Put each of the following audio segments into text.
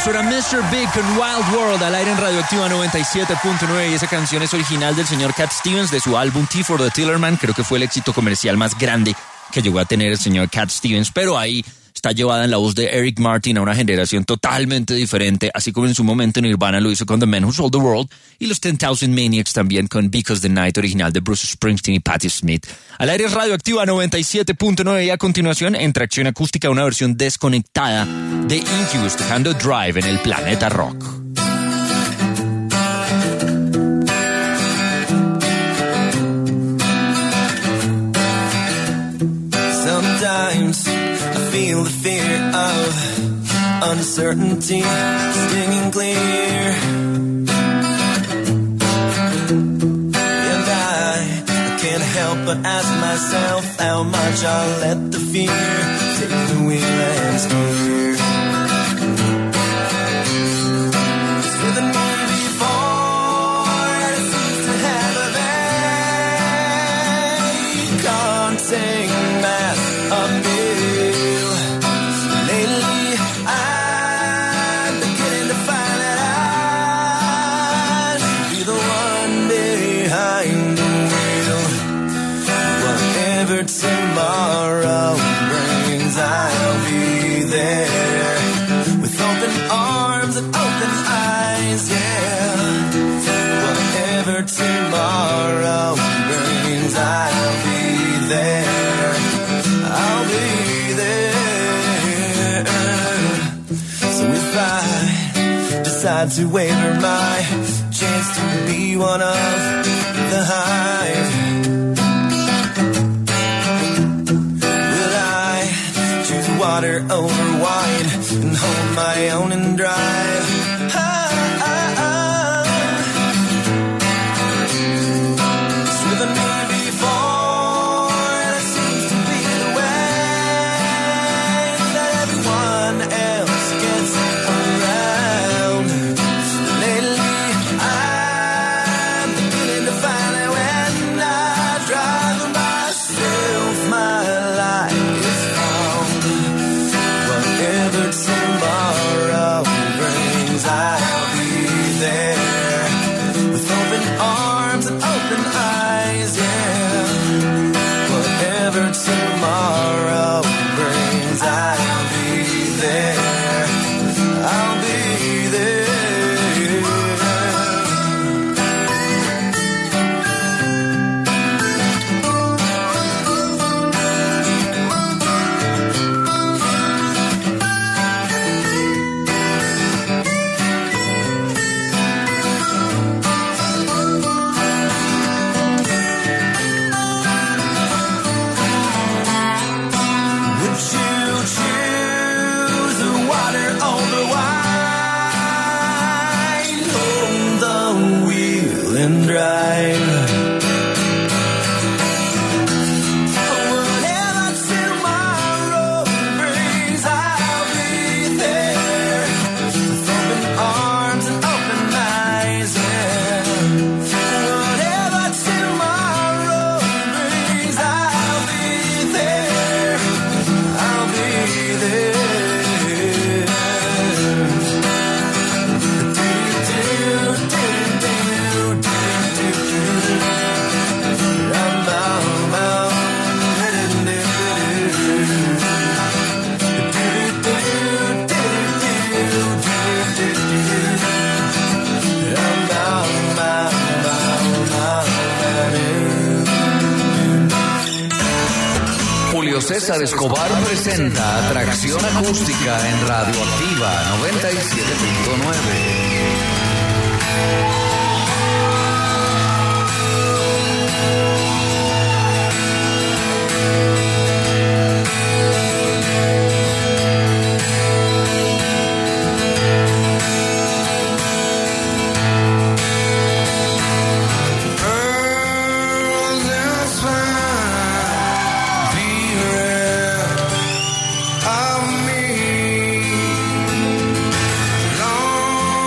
Eso era Mr. Big con Wild World al aire en Radioactiva 97.9 y esa canción es original del señor Cat Stevens de su álbum Tea for the Tillerman. Creo que fue el éxito comercial más grande que llegó a tener el señor Cat Stevens, pero ahí está llevada en la voz de Eric Martin a una generación totalmente diferente, así como en su momento Nirvana lo hizo con The Men Who Sold the World y los 10,000 Maniacs también con Because the Night, original de Bruce Springsteen y Patti Smith. Al aire es Radioactiva 97.9 y a continuación, en Tracción Acústica, una versión desconectada de Incubus tocando Drive en el Planeta Rock. Sometimes I feel the fear of uncertainty stinging clear, and I can't help but ask myself how much I'll let the fear take the wheel and steer. With a me before, and it seems to have a very contain mass appeal. Lately, I'm beginning to find that I should be the one behind the wheel. Whatever tomorrow brings, I'll be there with open arms and open eyes, yeah. Whatever tomorrow brings, I'll be there. I'll be there. So if I decide to waver my chance to be one of the hive, will I choose water over wine and hold my own and drive? It's with me before, and it seems to be the way that everyone else gets around. Lately, I'm beginning to find that when I drive myself, my life is found. Whatever tomorrow brings, I'll be there with open arms and open eyes, yeah. Whatever tomorrow brings, I'll be there. I'll be there. Would you choose the water over wine? Hold the wheel and drive. Whatever tomorrow brings, I'll be there with open arms and open eyes, yeah. Whatever tomorrow brings, I'll be there. I'll be there. Julio César Escobar presenta Atracción Acústica en Radioactiva 97.9. Long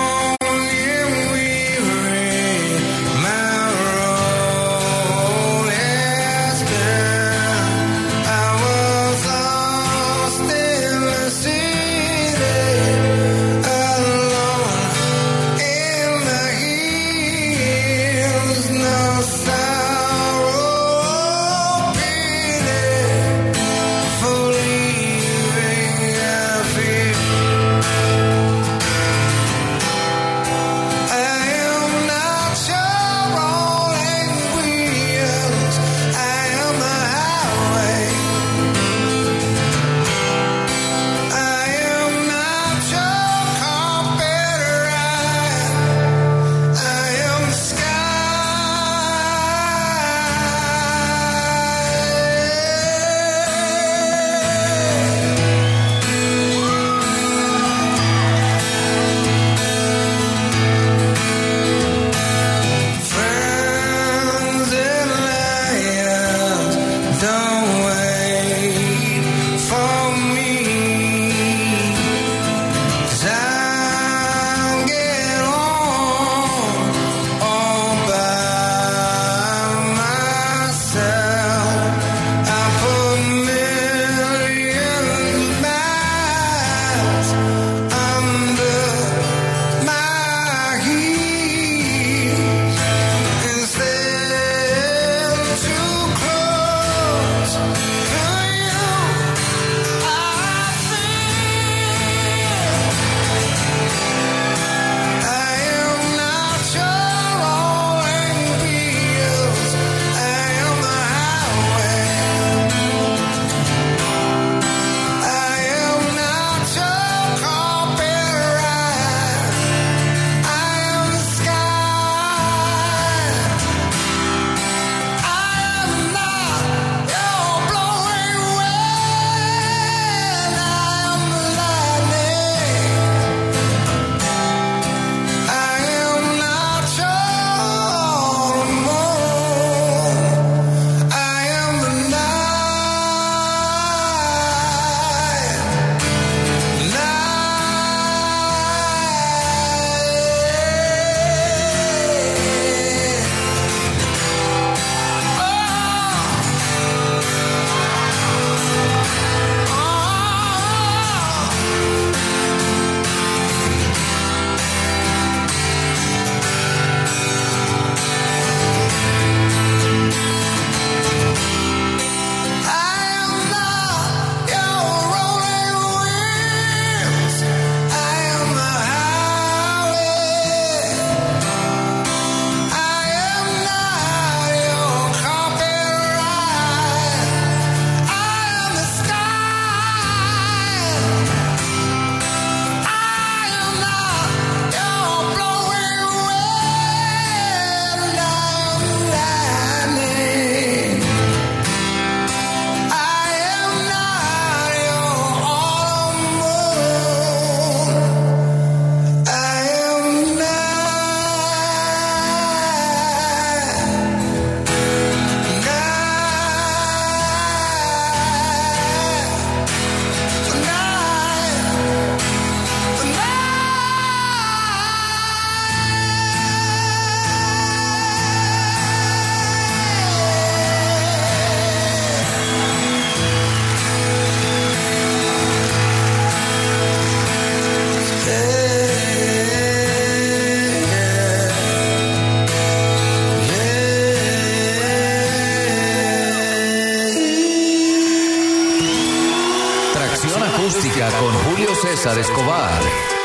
César Escobar.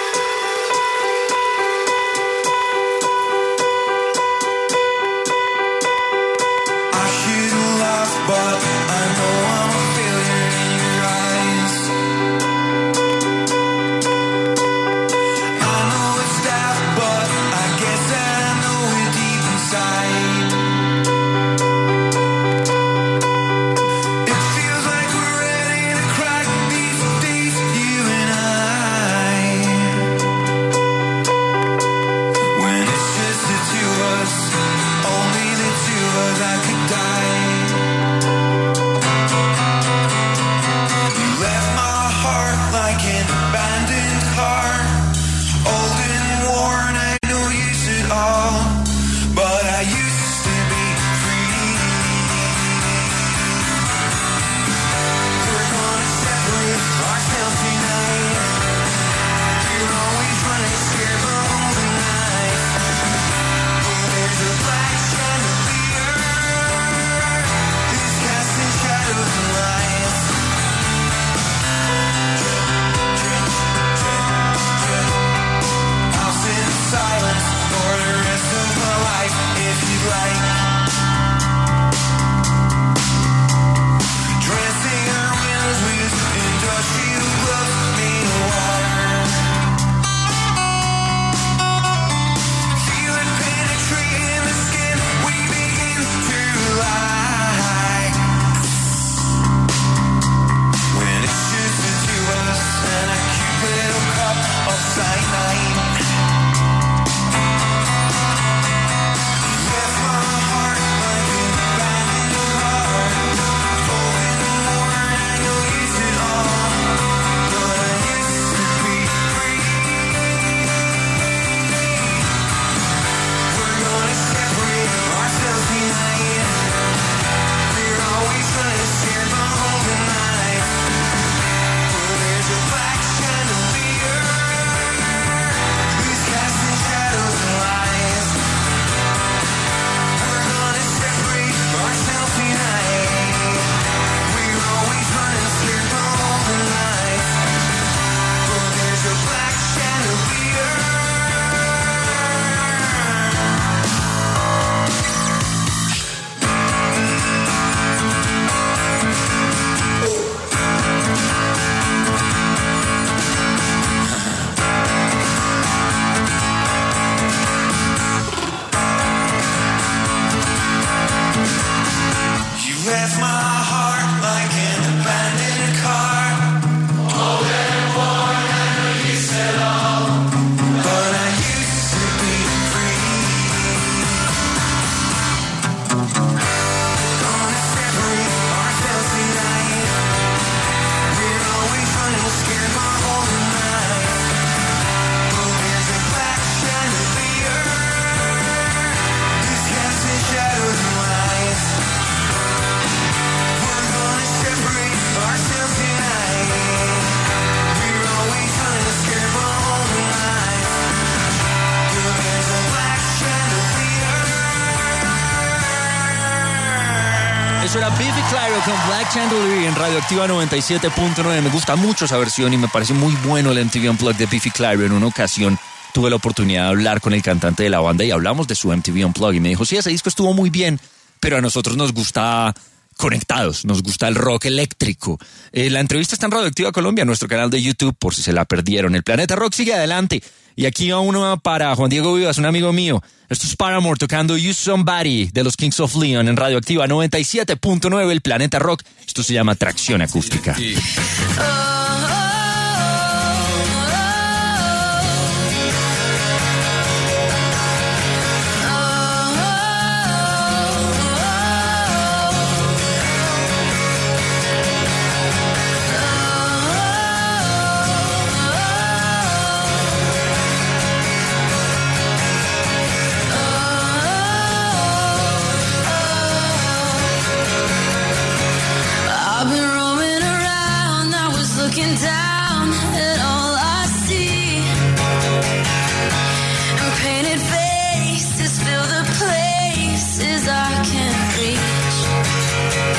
Eso era Biffy Clyro con Black Chandelier en Radioactiva 97.9. Me gusta mucho esa versión y me parece muy bueno el MTV Unplugged de Biffy Clyro. En una ocasión tuve la oportunidad de hablar con el cantante de la banda y hablamos de su MTV Unplugged y me dijo, sí, ese disco estuvo muy bien, pero a nosotros nos gusta conectados, nos gusta el rock eléctrico. La entrevista está en Radioactiva Colombia, nuestro canal de YouTube, por si se la perdieron. El Planeta Rock sigue adelante. Y aquí va uno para Juan Diego Vivas, un amigo mío. Esto es Paramore tocando You Somebody de los Kings of Leon en Radioactiva 97.9, el Planeta Rock. Esto se llama Tracción Acústica.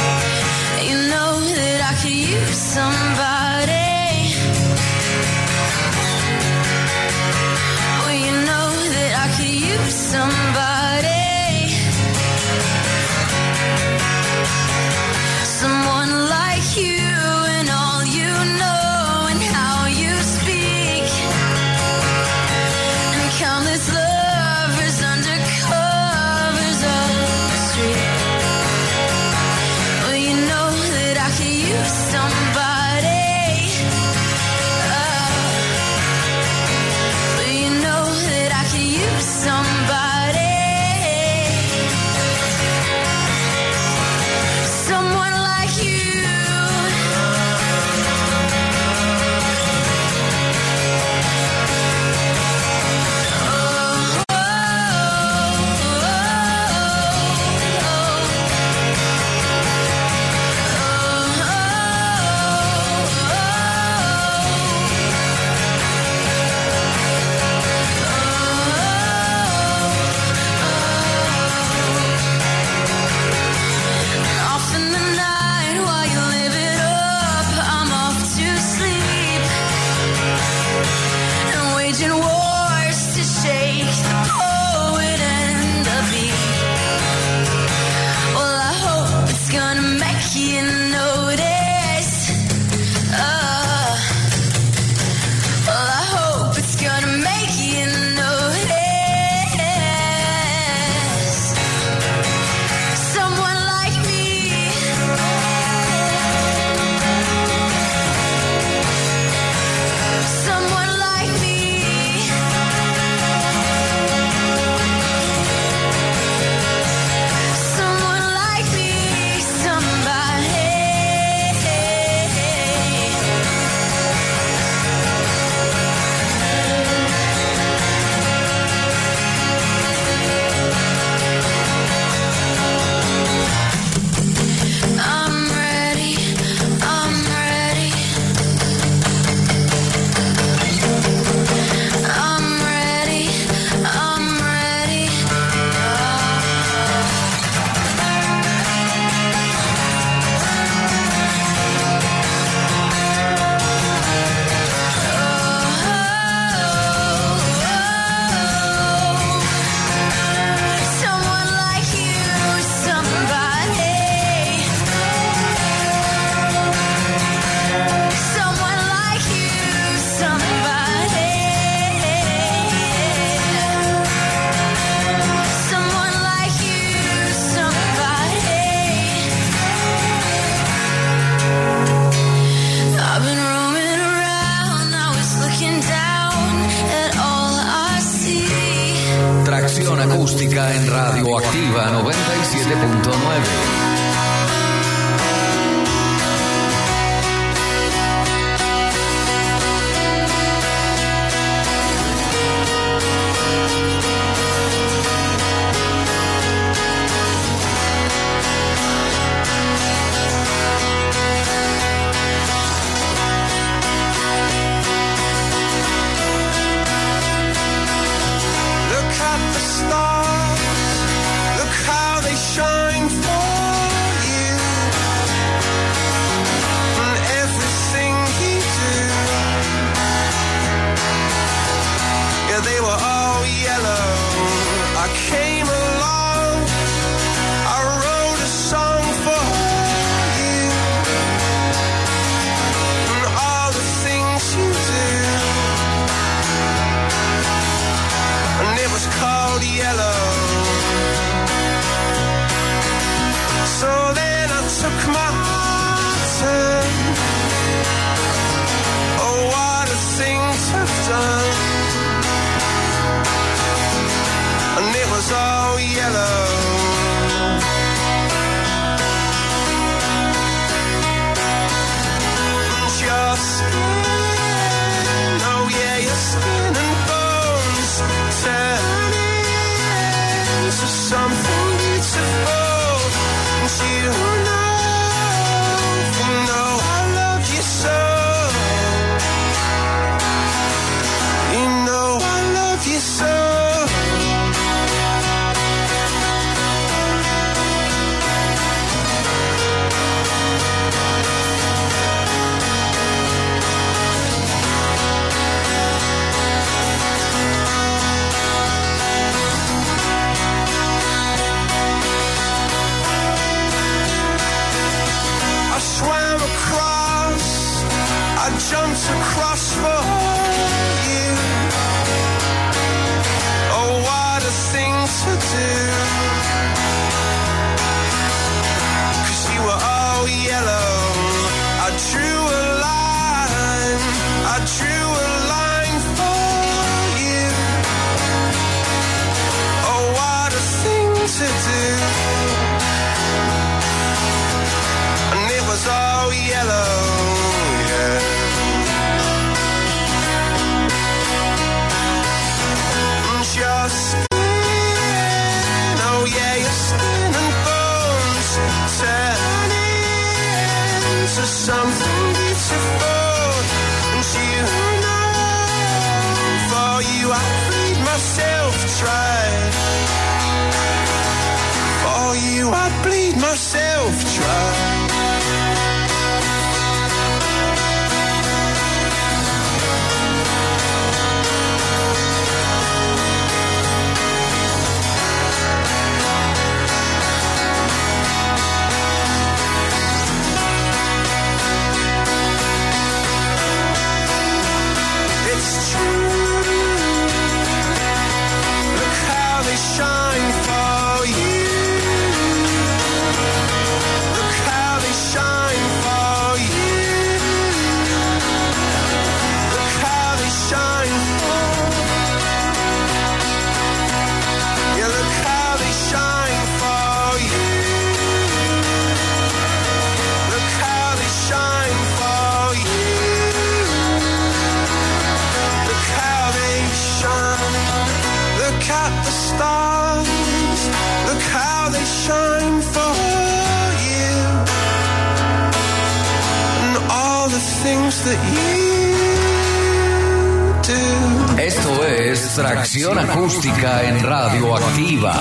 Somebody Tracción acústica en Radioactiva 97.9. Esto es Tracción Acústica en Radioactiva.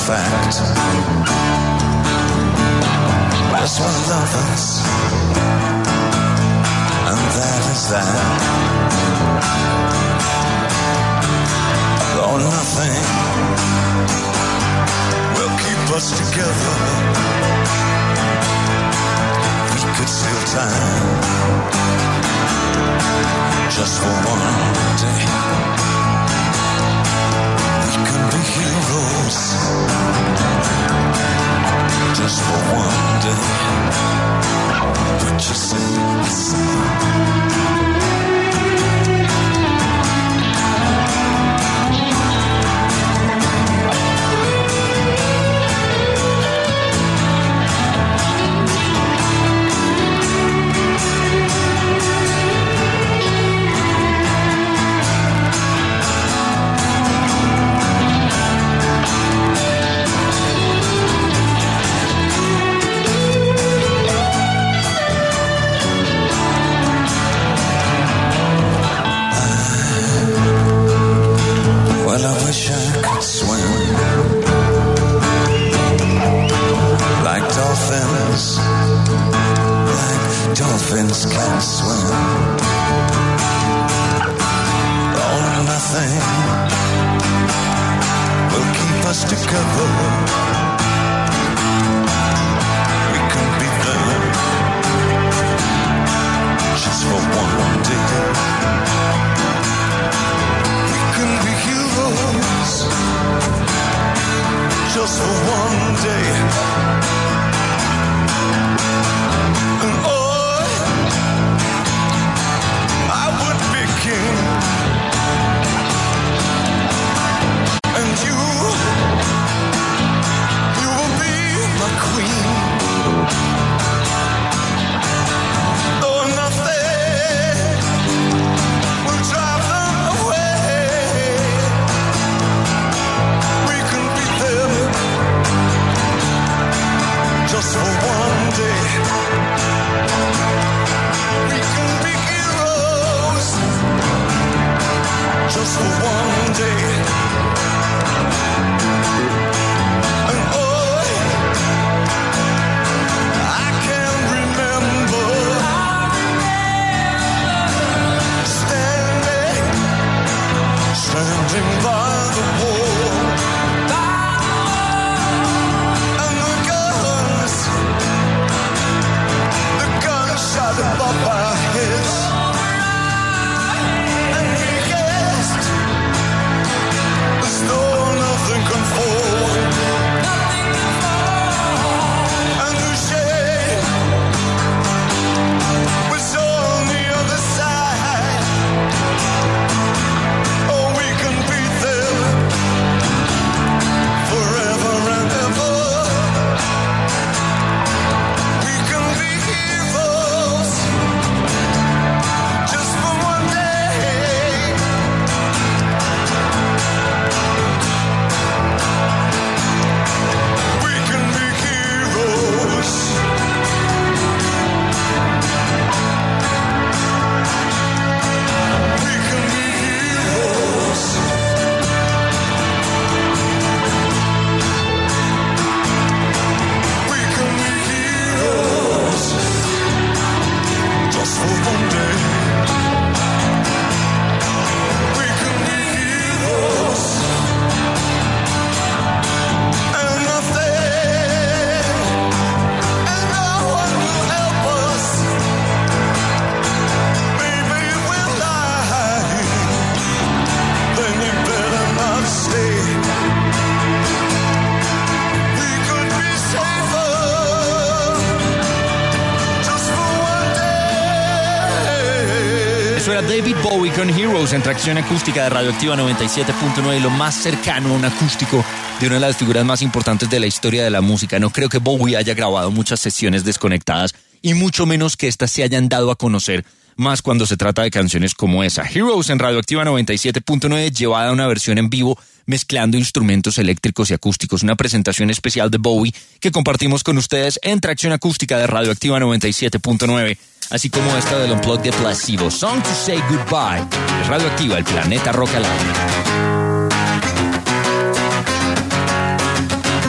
fact. Just one lovers, and that is that. Though nothing will keep us together, we could steal time just for one day. We can be heroes just for one day. What you say? Well, I wish I could swim like dolphins can swim. Oh, nothing will keep us together. We can be there just for one day. Just for one day. And oh, I would be king. And you will be my queen. Oh, nothing will drive them away. We can be there just for one day. We can be heroes just for one day. And oh, I can remember standing by the wall. Above our heads, and we guessed as though nothing can fall, and the shade was on the other side. Oh, we can be there forever and ever. We can be heroes just for one day. We can be heroes. We can be heroes. We can be heroes just for one day. We can be heroes, and nothing and no one will help us. Maybe we'll lie, then you better not stay. We could be safer just for one day. Eso era David Bowie con Heroes en Tracción Acústica de Radioactiva 97.9, lo más cercano a un acústico de una de las figuras más importantes de la historia de la música. No creo que Bowie haya grabado muchas sesiones desconectadas y mucho menos que éstas se hayan dado a conocer, más cuando se trata de canciones como esa. Heroes en Radioactiva 97.9, llevada a una versión en vivo mezclando instrumentos eléctricos y acústicos. Una presentación especial de Bowie que compartimos con ustedes en Tracción Acústica de Radioactiva 97.9. Así como esta del Unplugged de Placebo, Song to Say Goodbye. Es Radioactiva, el planeta rock al aire.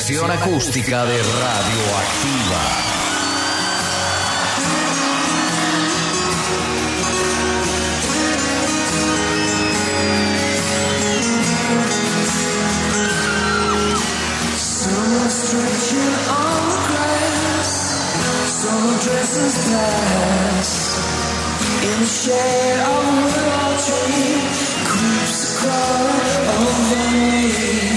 Extracción acústica de Radioactiva. Someone stretching on the grass, someone dresses past. In the shade of a willow tree, creeps a cloud over me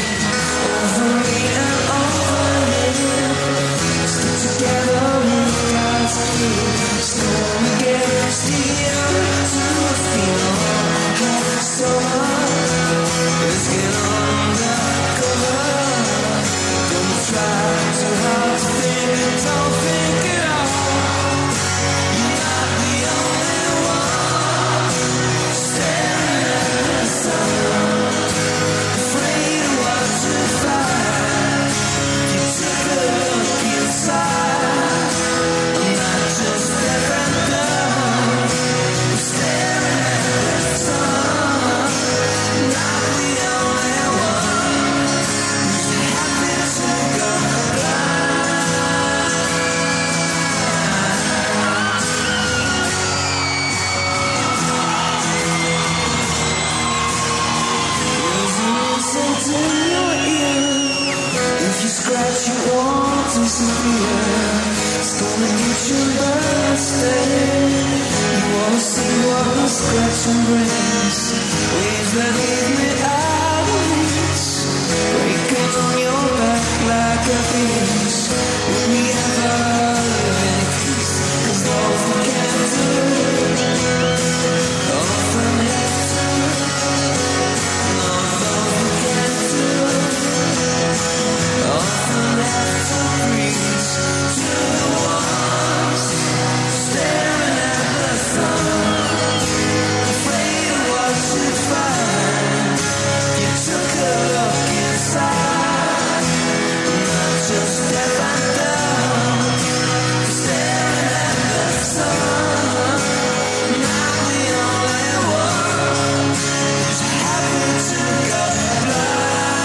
and over me. Stick together with God's key, storm again, steal to a field. Half the summer, let's get undercover. Don't try too hard to think, don't think it all. You're not the only one staring at the sun, afraid of what to find. You took a look inside, I'm not just deaf and dumb, I'm staring at the sun. Not the only one who's happy to go blind. There's an insect in your ear. If you scratch, it won't disappear. It's gonna get you bursted. You wanna see what the scratching brings? Waves that leave me out of reach, breaking on your back like a beast. Will we ever live in peace? 'Cause all we can do, often have to, all we can do, often have to preach to the ones staring at the sun, afraid of what to find. You took a look inside, not just deaf and dumb, staring at the sun. Not the only one who's happy to go blind.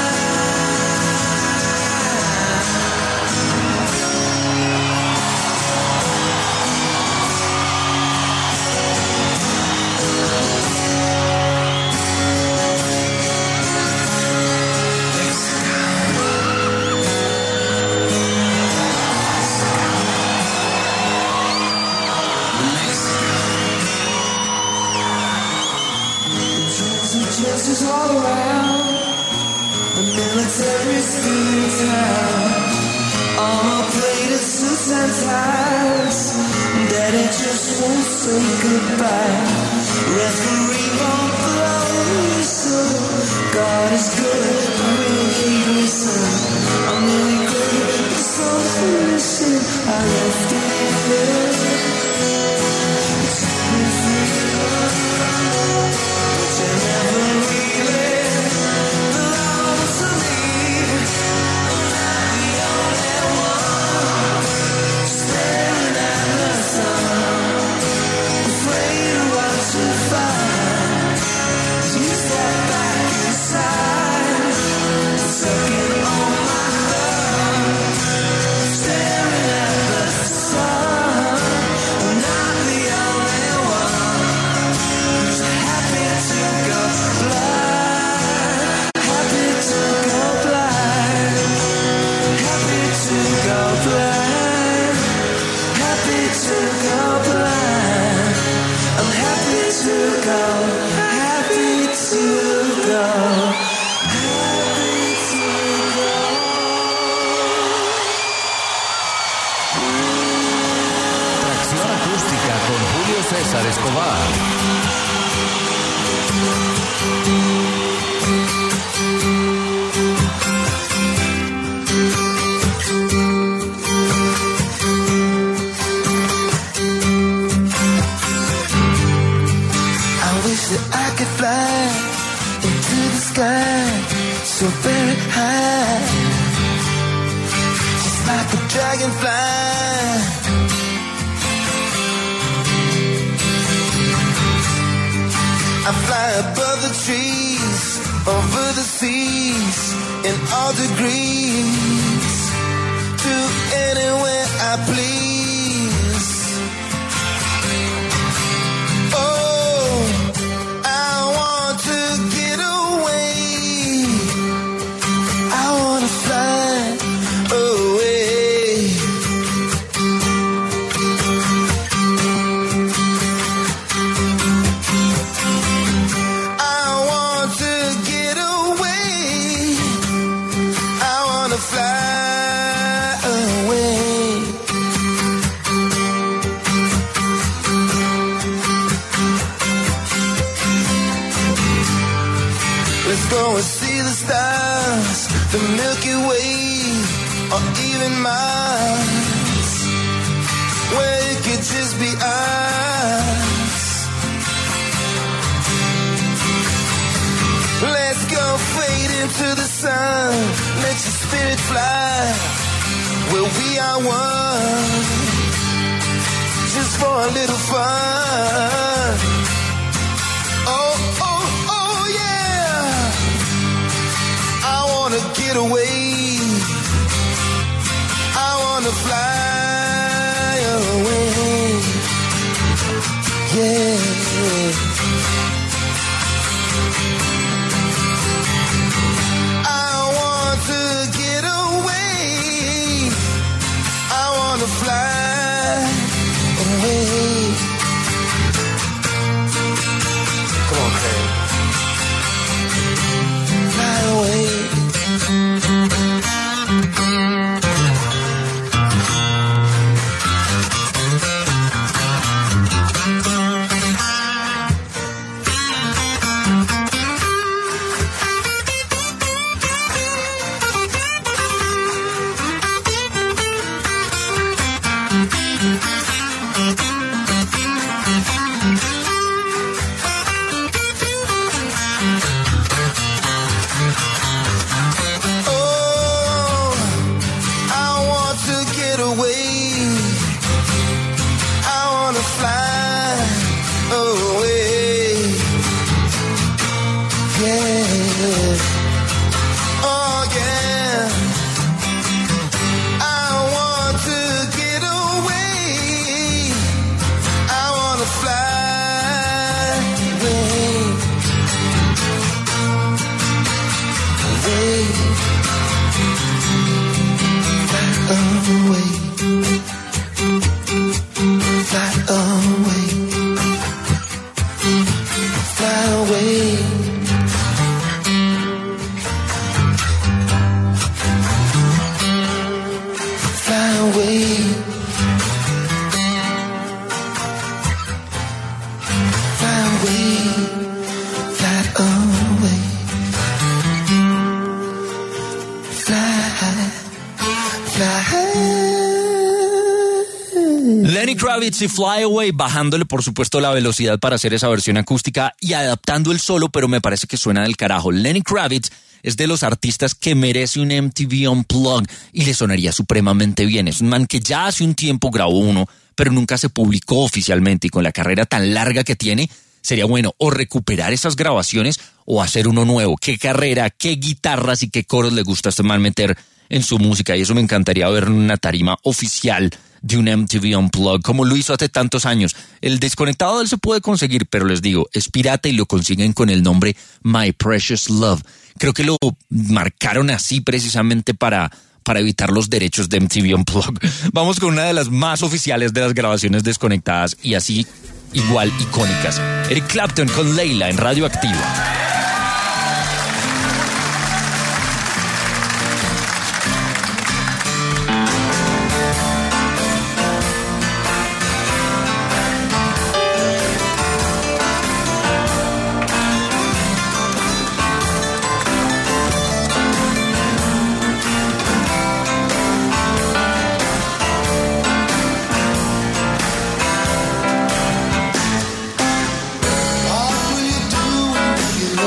Chances all around, the military's still in town. Armor plated suits and ties, Daddy just won't say goodbye. Referee won't blow the whistle. God is good, but will he listen? I'm nearly good, but something missing. I left it here. It's me free, but you never really belong to me. I'm not the only one staring at the sun, afraid of what to find. You step back inside, sucking on my thumb, staring at the sun. I'm not the only one who's happy to go blind, happy to go blind, happy to go blind, happy to go blind. I'm happy to go, happy to go, happy to go. Extracción acústica con Julio César Escobar. I wish that I could fly into the sky so very high, just like a dragonfly. I fly above the trees, over the seas, in all degrees. fly, please. Oh, I want to get away. I want to fly away. I want to get away. I want to fly away. Let's go and see the stars, the Milky Way, or even Mars, where it could just be us. Let's go fade into the sun, let your spirit fly, where we are one, just for a little fun. Oh, oh, oh, yeah. I wanna get away. I wanna fly away. Yeah. I want to get away. I wanna fly away. Come on, Craig. Fly away. Kravitz y Fly Away, bajándole por supuesto la velocidad para hacer esa versión acústica y adaptando el solo, pero me parece que suena del carajo. Lenny Kravitz es de los artistas que merece un MTV Unplugged y le sonaría supremamente bien. Es un man que ya hace un tiempo grabó uno, pero nunca se publicó oficialmente, y con la carrera tan larga que tiene, sería bueno o recuperar esas grabaciones o hacer uno nuevo. ¿Qué carrera, qué guitarras y qué coros le gusta a este man meter en su música? Y eso me encantaría ver en una tarima oficial de un MTV Unplugged, como lo hizo hace tantos años. El desconectado de él se puede conseguir, pero les digo, es pirata y lo consiguen con el nombre My Precious Love. Creo que lo marcaron así precisamente para evitar los derechos de MTV Unplugged. Vamos con una de las más oficiales de las grabaciones desconectadas y así igual icónicas. Eric Clapton con Layla en Radioactiva. What will you do when you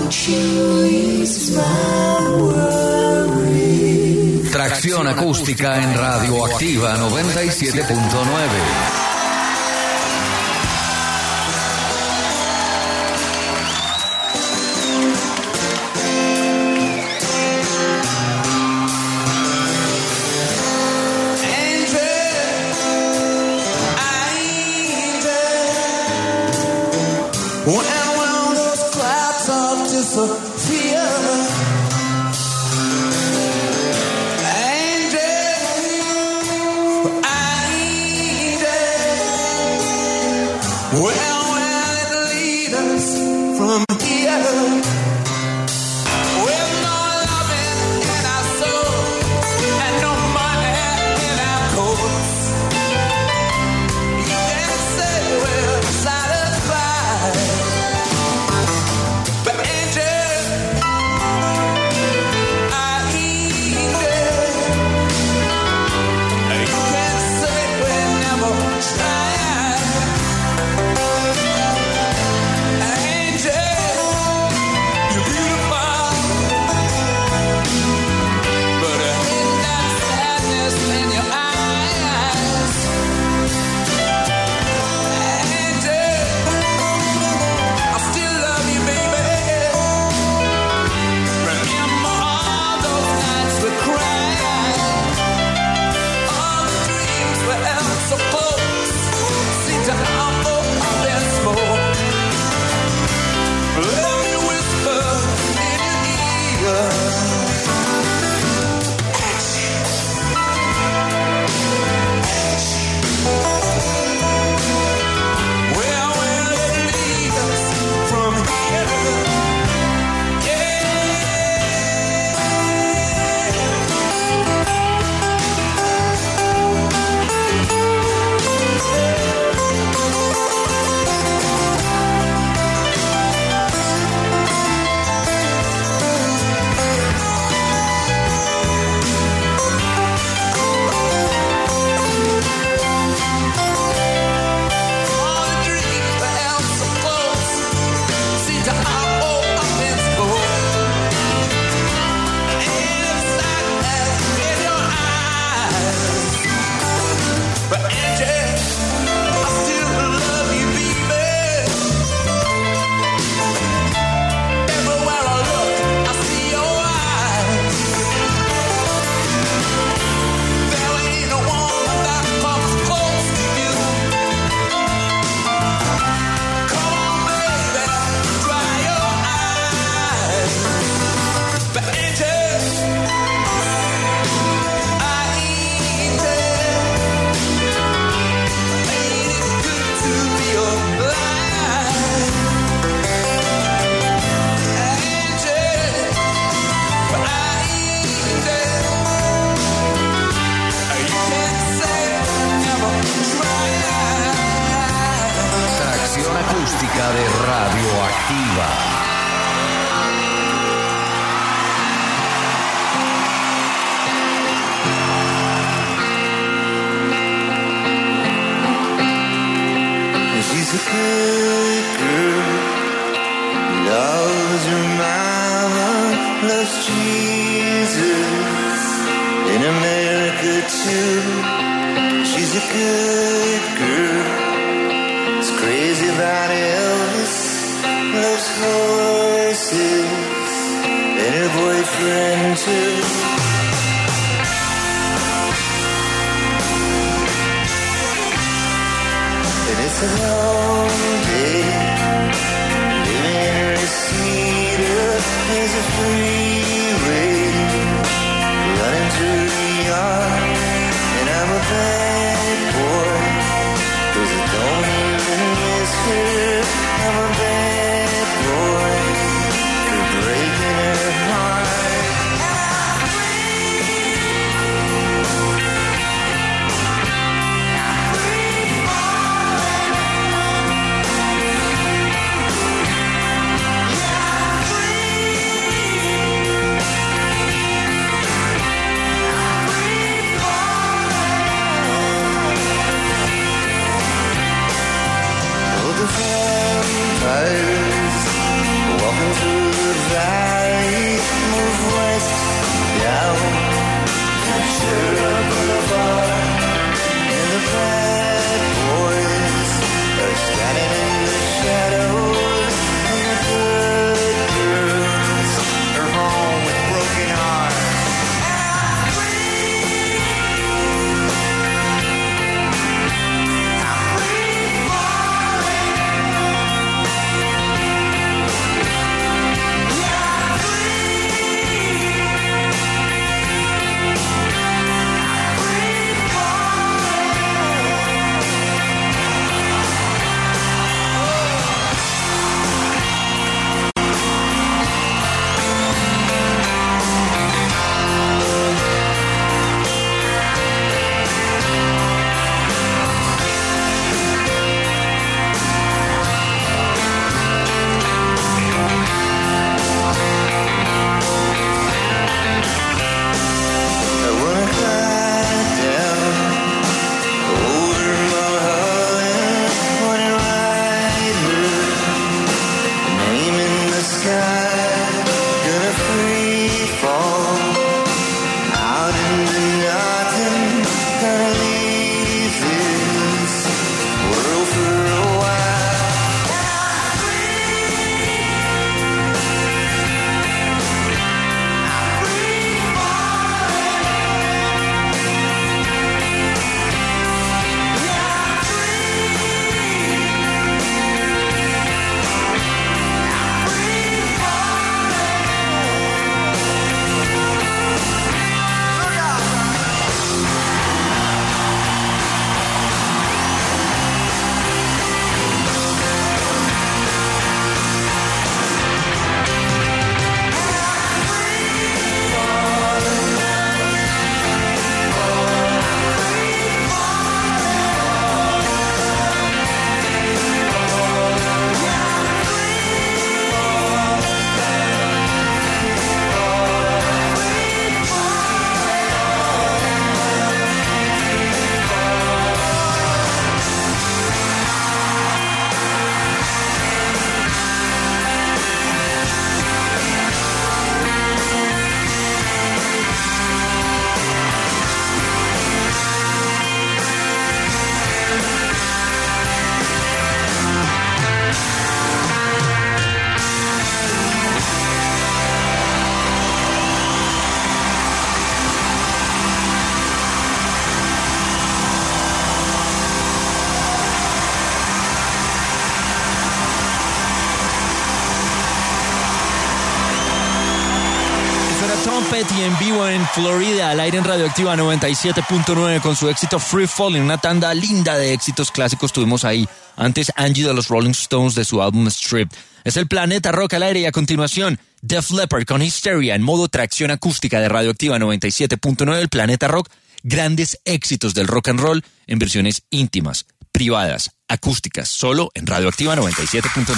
Tracción acústica en Radioactiva 97.9. De Radioactiva. She's a good girl, loves her mama, loves Jesus, in America too. She's a good girl, is crazy about Elvis, loves horses, and her boyfriend too. It's a long day, living in Reseda. There's a freeway running through the yard, and I'm a bad boy, 'cause I don't even miss her. I'm a bad boy for breaking her heart. Petty en vivo en Florida, al aire en Radioactiva 97.9 con su éxito Free Falling, una tanda linda de éxitos clásicos tuvimos ahí. Antes Angie de los Rolling Stones de su álbum Strip. Es el Planeta Rock al aire y a continuación Def Leppard con Hysteria en modo tracción acústica de Radioactiva 97.9, el Planeta Rock. Grandes éxitos del rock and roll en versiones íntimas, privadas, acústicas, solo en Radioactiva 97.9.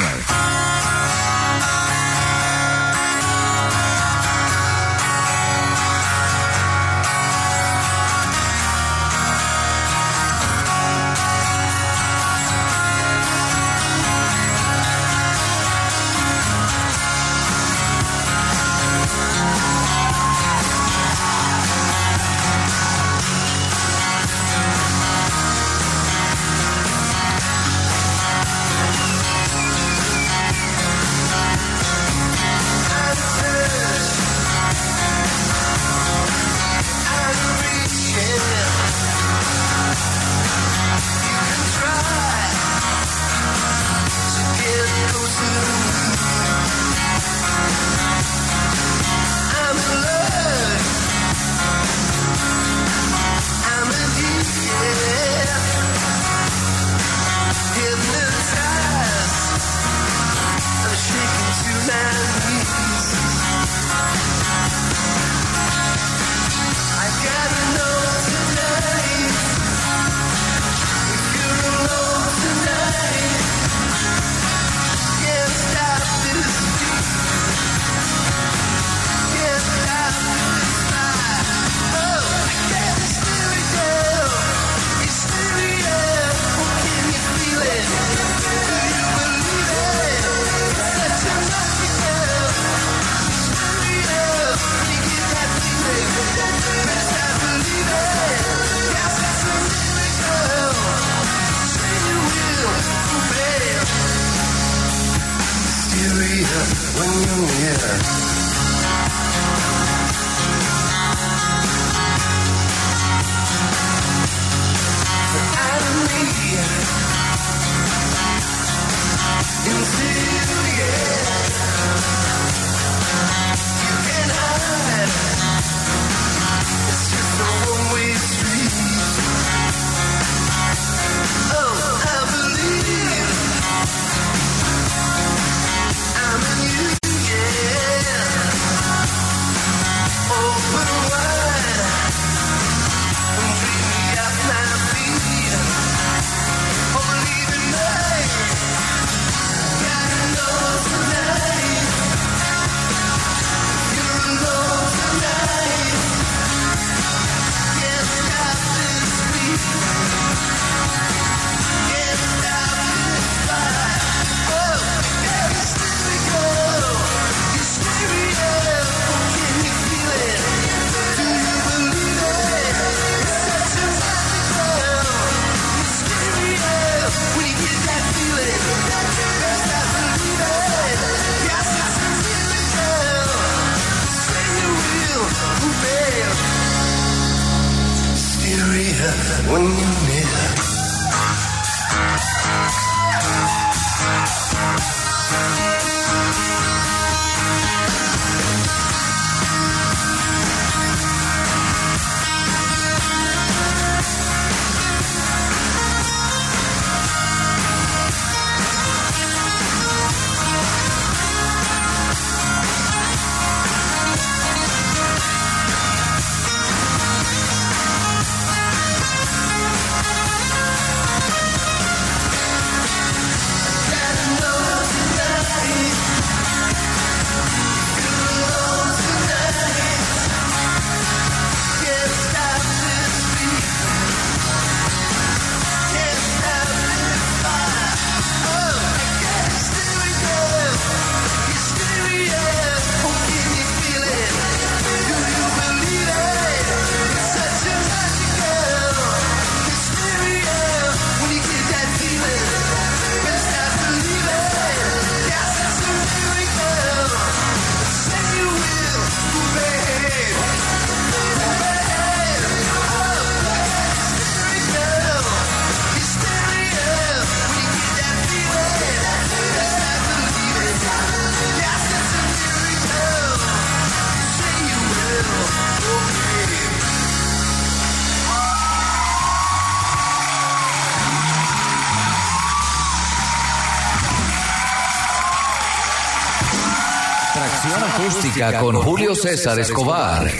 Extracción acústica con Julio César Escobar. Al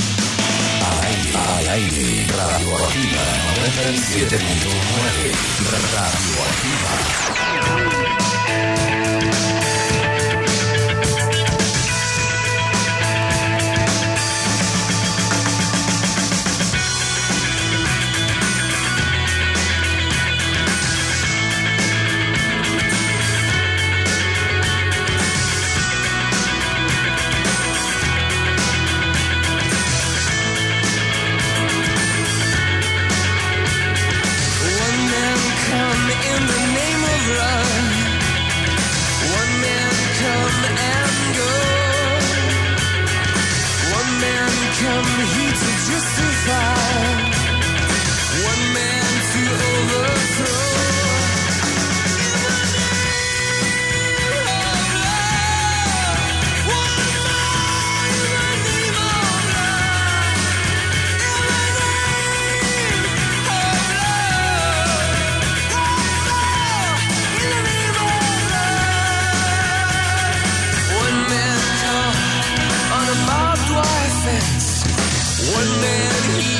aire, Radioactiva 97.9, Radioactiva. One man